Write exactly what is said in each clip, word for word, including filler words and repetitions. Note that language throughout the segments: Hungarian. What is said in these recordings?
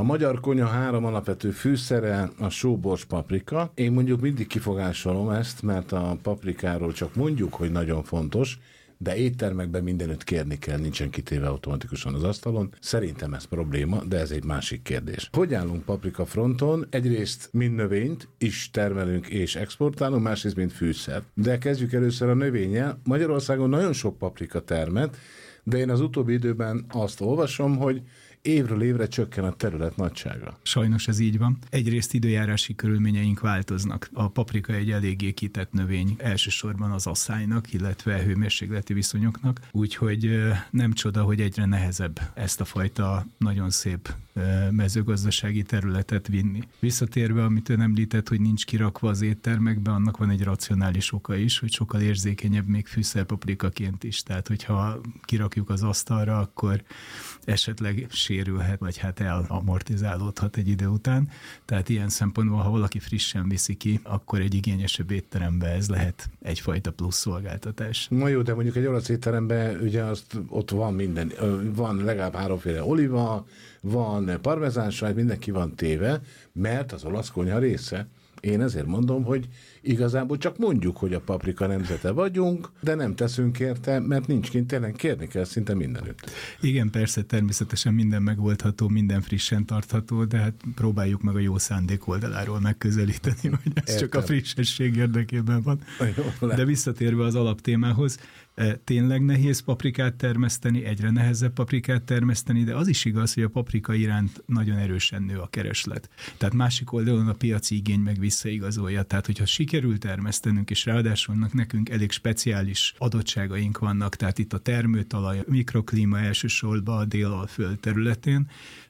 A magyar konyha három alapvető fűszere, a sóbors, paprika. Én mondjuk mindig kifogásolom ezt, mert a paprikáról csak mondjuk, hogy nagyon fontos, de éttermekben mindenütt kérni kell, nincsen kitéve automatikusan az asztalon. Szerintem ez probléma, de ez egy másik kérdés. Hogy állunk paprika fronton? Egyrészt mind növényt is termelünk és exportálunk, másrészt mind fűszer. De kezdjük először a növényel. Magyarországon nagyon sok paprika termet, de én az utóbbi időben azt olvasom, hogy évről évre csökken a terület nagysága. Sajnos ez így van. Egyrészt időjárási körülményeink változnak. A paprika egy eléggé kitett növény, elsősorban az asszálynak, illetve hőmérsékleti viszonyoknak, úgyhogy nem csoda, hogy egyre nehezebb ezt a fajta nagyon szép mezőgazdasági területet vinni. Visszatérve, amit ön említett, hogy nincs kirakva az éttermekbe, annak van egy racionális oka is, hogy sokkal érzékenyebb még fűszerpaprikaként is. Tehát, hogyha kirakjuk az asztalra, akkor esetleg sérülhet, vagy hát elamortizálódhat egy idő után. Tehát ilyen szempontból, ha valaki frissen viszi ki, akkor egy igényesebb étterembe ez lehet egyfajta plusz szolgáltatás. Na jó, de mondjuk egy olasz étteremben ugye azt, ott van minden, van legalább háromféle oliva, van parmezánsajt, mindenki van téve, mert az olasz konyha része. Én ezért mondom, hogy igazából csak mondjuk, hogy a paprika nemzete vagyunk, de nem teszünk érte, mert nincs kint, tényleg kérni kell szinte mindenütt. Igen, persze, természetesen minden megoldható, minden frissen tartható, de hát próbáljuk meg a jó szándék oldaláról megközelíteni, hogy ez Értem. Csak a frissesség érdekében van. Jó, de visszatérve az alaptémához, tényleg nehéz paprikát termeszteni, egyre nehezebb paprikát termeszteni, de az is igaz, hogy a paprika iránt nagyon erősen nő a kereslet. Tehát másik oldalon a piaci igény meg visszaigazolja. Tehát, hogyha sikerül termesztenünk, és ráadásul nekünk elég speciális adottságaink vannak, tehát itt a termőtalaj, a mikroklíma elsősorban a Dél-Alföld területén,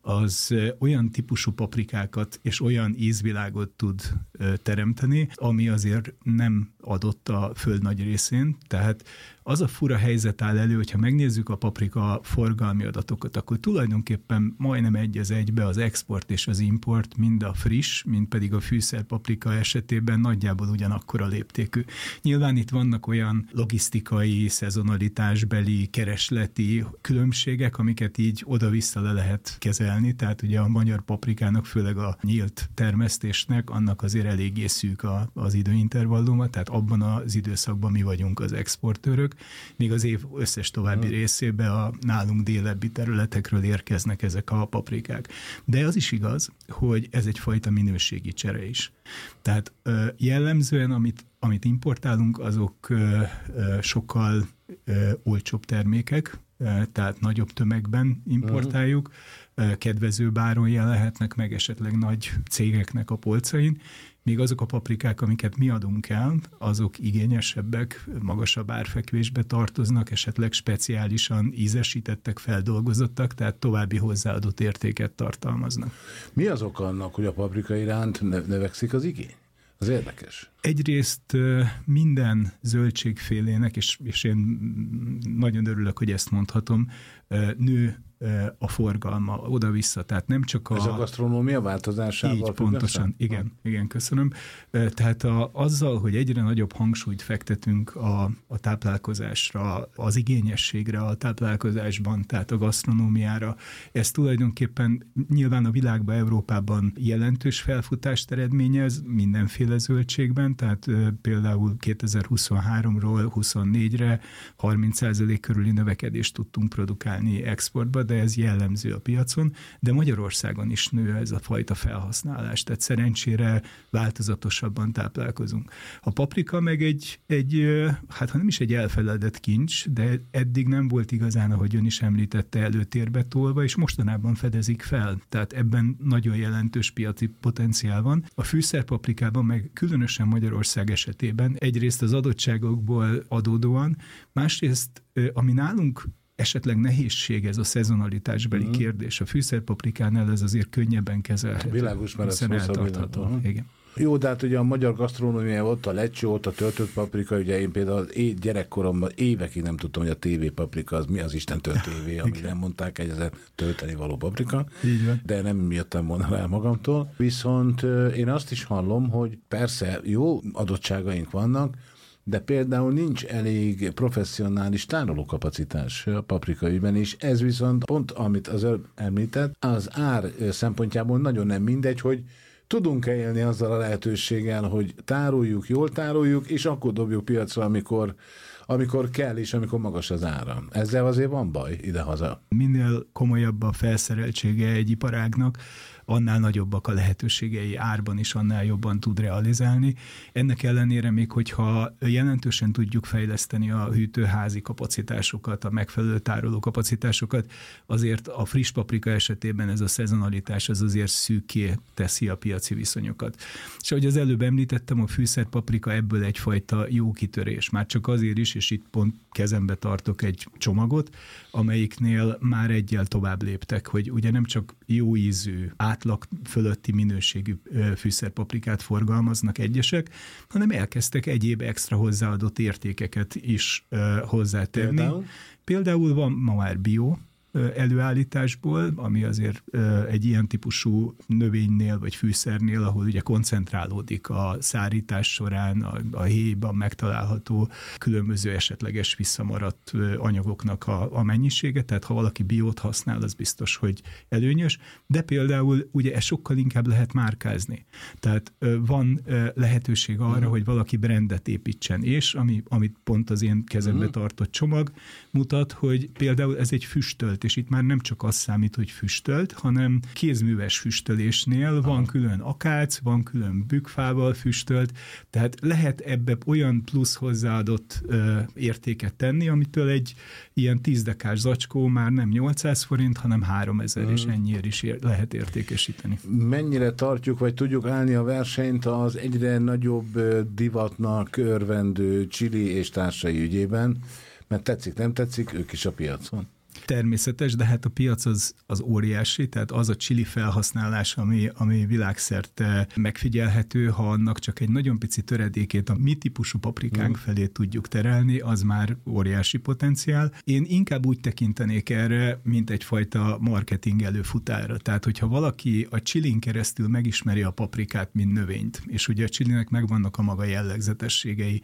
az olyan típusú paprikákat és olyan ízvilágot tud teremteni, ami azért nem adott a föld nagy részén. Tehát az a fura helyzet áll elő, hogyha megnézzük a paprika forgalmi adatokat, akkor tulajdonképpen majdnem egy az egybe az export és az import, mind a friss, mind pedig a fűszerpaprika esetében nagyjából ugyanakkor a léptékű. Nyilván itt vannak olyan logisztikai, szezonalitásbeli, keresleti különbségek, amiket így oda-vissza le lehet kezelni, tehát ugye a magyar paprikának, főleg a nyílt termesztésnek, annak azért eléggé szűk a, az időintervalluma, tehát abban az időszakban mi vagyunk az exportőrök, míg az év összes további részében a nálunk délebbi területekről érkeznek ezek a paprikák. De az is igaz, hogy ez egyfajta minőségi csere is. Tehát jellemzően, amit, amit importálunk, azok sokkal olcsóbb termékek, tehát nagyobb tömegben importáljuk, uh-huh. kedvezőbb áron jelenhetnek meg esetleg nagy cégeknek a polcain, míg azok a paprikák, amiket mi adunk el, azok igényesebbek, magasabb árfekvésbe tartoznak, esetleg speciálisan ízesítettek, feldolgozottak, tehát további hozzáadott értéket tartalmaznak. Mi az oka annak, hogy a paprika iránt növekszik az igény? Az érdekes. Egyrészt minden zöldségfélének, és, és én nagyon örülök, hogy ezt mondhatom, nő a forgalma oda-vissza, tehát nem csak a... Ez a gasztronómia változásával? Így, pontosan, igen, igen, köszönöm. Tehát a, azzal, hogy egyre nagyobb hangsúlyt fektetünk a, a táplálkozásra, az igényességre a táplálkozásban, tehát a gasztronómiára, ez tulajdonképpen nyilván a világban, Európában jelentős felfutást eredményez mindenféle zöldségben, tehát például kétezer-huszonháromról huszonnégyre harminc százalék körüli növekedést tudtunk produkálni exportba, de ez jellemző a piacon, de Magyarországon is nő ez a fajta felhasználás, tehát szerencsére változatosabban táplálkozunk. A paprika meg egy, egy, hát ha nem is egy elfeledett kincs, de eddig nem volt igazán, ahogy ön is említette, előtérbe tolva, és mostanában fedezik fel, tehát ebben nagyon jelentős piaci potenciál van. A fűszerpaprikában meg különösen Magyarország esetében egyrészt az adottságokból adódóan, másrészt ami nálunk esetleg nehézség ez a szezonalitásbeli mm. kérdés. A fűszerpaprikánál ez azért könnyebben kezelhető. Világos, mert ez eltartható. Uh-huh. Igen. Jó, de hát ugye a magyar gasztronómia ott a lecsó, ott a töltött paprika, ugye én például én gyerekkoromban évekig nem tudtam, hogy a tévé paprika az mi az Isten tölt tévé, amit nem mondták, egy ezer tölteni való paprika, de nem jöttem volna rá magamtól. Viszont én azt is hallom, hogy persze jó adottságaink vannak, de például nincs elég professzionális tárolókapacitás a paprika ügyben, és ez viszont pont, amit az előbb említett, az ár szempontjából nagyon nem mindegy, hogy tudunk-e élni azzal a lehetőséggel, hogy tároljuk, jól tároljuk, és akkor dobjuk piacra, amikor amikor kell, és amikor magas az ára. Ezzel azért van baj idehaza. Minél komolyabb a felszereltsége egy iparágnak, annál nagyobbak a lehetőségei árban is, annál jobban tud realizálni. Ennek ellenére még, hogyha jelentősen tudjuk fejleszteni a hűtőházi kapacitásokat, a megfelelő tároló kapacitásokat, azért a friss paprika esetében ez a szezonalitás az azért szűkké teszi a piaci viszonyokat. És ahogy az előbb említettem, a fűszerpaprika ebből egyfajta jó kitörés. Már csak azért is, és itt pont kezembe tartok egy csomagot, amelyiknél már egyel tovább léptek, hogy ugye nem csak jó ízű, átlag fölötti minőségű fűszerpaprikát forgalmaznak egyesek, hanem elkezdtek egyéb extra hozzáadott értékeket is hozzátenni. Például? Például van ma már bio előállításból, ami azért egy ilyen típusú növénynél vagy fűszernél, ahol ugye koncentrálódik a szárítás során a, a héjban megtalálható különböző esetleges visszamaradt anyagoknak a, a mennyisége, tehát ha valaki biót használ, az biztos, hogy előnyös, de például ugye ez sokkal inkább lehet márkázni. Tehát van lehetőség arra, uh-huh. hogy valaki brandet építsen, és ami, amit pont az én kezembe uh-huh. tartott csomag mutat, hogy például ez egy füstölt, és itt már nem csak az számít, hogy füstölt, hanem kézműves füstölésnél van külön akác, van külön bükkfával füstölt, tehát lehet ebbe olyan plusz hozzáadott ö, értéket tenni, amitől egy ilyen tízdekás zacskó már nem nyolcszáz forint, hanem háromezer, hmm. és ennyiért is ér, lehet értékesíteni. Mennyire tartjuk, vagy tudjuk állni a versenyt az egyre nagyobb divatnak örvendő chili és társai ügyében, mert tetszik, nem tetszik, ők is a piacon. Természetes, de hát a piac az, az óriási, tehát az a chili felhasználás, ami, ami világszerte megfigyelhető, ha annak csak egy nagyon pici töredékét a mi típusú paprikánk mm. felé tudjuk terelni, az már óriási potenciál. Én inkább úgy tekintenék erre, mint egyfajta marketing előfutára. Tehát, hogyha valaki a chilin keresztül megismeri a paprikát, mint növényt, és ugye a chilinek megvannak a maga jellegzetességei,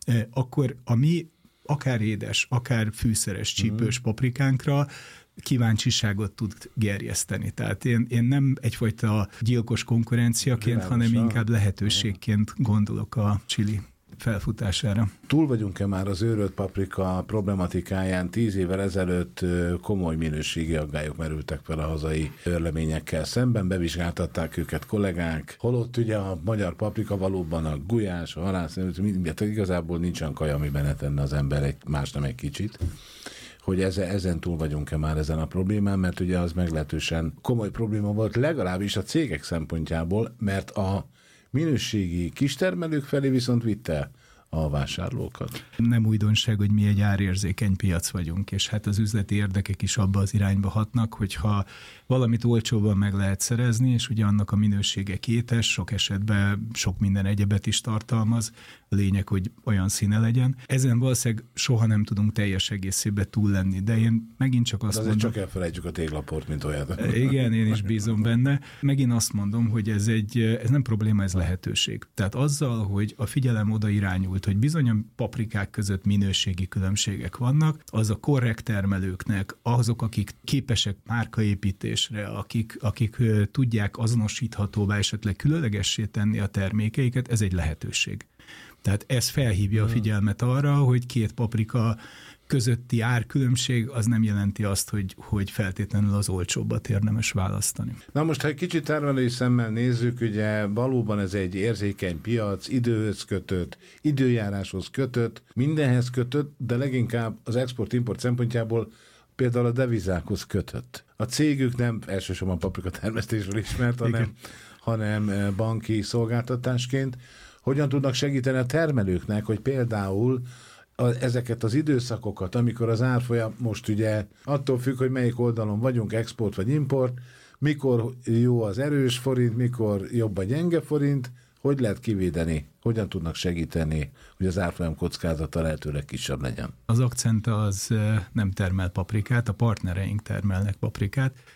akkor a mi akár édes, akár fűszeres, csípős paprikánkra kíváncsiságot tud gerjeszteni. Tehát én, én nem egyfajta gyilkos konkurenciaként, Világosan. hanem inkább lehetőségként gondolok a chili felfutására. Túl vagyunk-e már az őrölt paprika problematikáján? Tíz évvel ezelőtt komoly minőségi aggályok merültek fel a hazai őrleményekkel szemben, bevizsgáltatták őket kollégák, holott ugye a magyar paprika valóban a gulyás, a halász, igazából nincsen kaja, amiben ne tenne az ember egy, más nem egy kicsit, hogy ezen, ezen túl vagyunk-e már ezen a problémán, mert ugye az meglehetősen komoly probléma volt legalábbis a cégek szempontjából, mert a minőségi kistermelők felé viszont vitte a vásárlókat. Nem újdonság, hogy mi egy árérzékeny piac vagyunk, és hát az üzleti érdekek is abba az irányba hatnak, hogyha valamit olcsóban meg lehet szerezni, és ugye annak a minősége kétes, sok esetben sok minden egyebet is tartalmaz, a lényeg, hogy olyan színe legyen. Ezen valószínűleg soha nem tudunk teljes egészében túl lenni, de én megint csak azt de mondom... csak elfelejtjük a téglaport, mint olyat. Igen, én is bízom benne. Megint azt mondom, hogy ez, egy, ez nem probléma, ez lehetőség. Tehát azzal, hogy a figyelem oda irányult, hogy bizony a paprikák között minőségi különbségek vannak, az a korrekt termelőknek, azok, akik képesek márkaépítésre, akik, akik tudják azonosíthatóvá, esetleg különlegessé tenni a termékeiket, ez egy lehetőség. Tehát ez felhívja a figyelmet arra, hogy két paprika közötti árkülönbség az nem jelenti azt, hogy, hogy feltétlenül az olcsóbbat érdemes választani. Na most, ha egy kicsit termelői szemmel nézzük, ugye valóban ez egy érzékeny piac, időhöz kötött, időjáráshoz kötött, mindenhez kötött, de leginkább az export-import szempontjából például a devizákhoz kötött. A cégük nem elsősorban paprika termesztésről ismert, hanem, hanem banki szolgáltatásként. Hogyan tudnak segíteni a termelőknek, hogy például a, ezeket az időszakokat, amikor az árfolyam most ugye attól függ, hogy melyik oldalon vagyunk, export vagy import, mikor jó az erős forint, mikor jobb a gyenge forint, hogy lehet kivédeni, hogyan tudnak segíteni, hogy az árfolyam kockázata lehetőleg kisebb legyen. Az Akcenta az nem termel paprikát, a partnereink termelnek paprikát.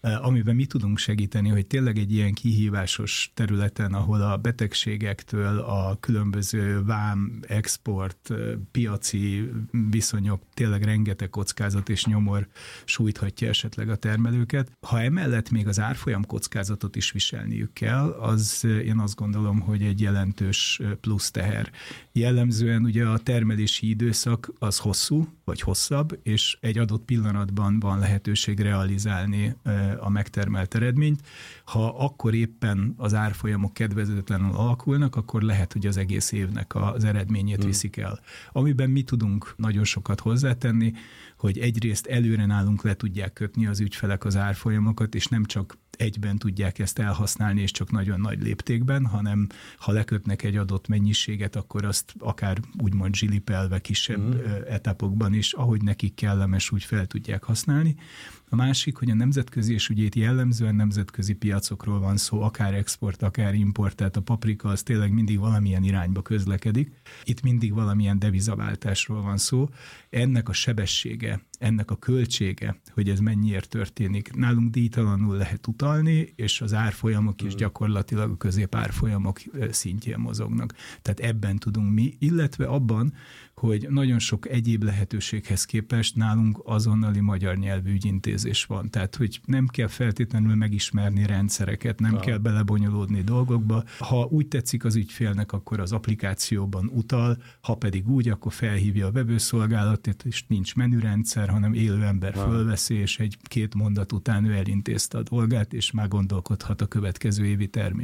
amiben mi tudunk segíteni, hogy tényleg egy ilyen kihívásos területen, ahol a betegségektől a különböző vám, export, piaci viszonyok, tényleg rengeteg kockázat és nyomor sújthatja esetleg a termelőket. Ha emellett még az árfolyam kockázatot is viselniük kell, az én azt gondolom, hogy egy jelentős plusz teher. Jellemzően ugye a termelési időszak az hosszú, vagy hosszabb, és egy adott pillanatban van lehetőség realizálni a megtermelt eredményt. Ha akkor éppen az árfolyamok kedvezőtlenül alakulnak, akkor lehet, hogy az egész évnek az eredményét hmm. viszik el. Amiben mi tudunk nagyon sokat hozzátenni, hogy egyrészt előre nálunk le tudják kötni az ügyfelek az árfolyamokat, és nem csak egyben tudják ezt elhasználni, és csak nagyon nagy léptékben, hanem ha lekötnek egy adott mennyiséget, akkor azt akár úgymond zsilipelve kisebb mm. etapokban is, ahogy nekik kellemes, úgy fel tudják használni. A másik, hogy a nemzetközi, és ugye itt jellemzően nemzetközi piacokról van szó, akár export, akár import, tehát a paprika az tényleg mindig valamilyen irányba közlekedik. Itt mindig valamilyen devizaváltásról van szó. Ennek a sebessége, ennek a költsége, hogy ez mennyiért történik, nálunk díjtalanul lehet utalni, és az árfolyamok is gyakorlatilag a középárfolyamok szintjén mozognak. Tehát ebben tudunk mi, illetve abban, hogy nagyon sok egyéb lehetőséghez képest nálunk azonnali magyar nyelvű ügyintézés van. Tehát, hogy nem kell feltétlenül megismerni rendszereket, nem ha. kell belebonyolódni dolgokba. Ha úgy tetszik az ügyfélnek, akkor az applikációban utal, ha pedig úgy, akkor felhívja a vevőszolgálatot, és nincs menürendszer, hanem élő ember ha. fölveszi, és egy-két mondat után ő elintézte a dolgát, és már gondolkodhat a következő évi termék.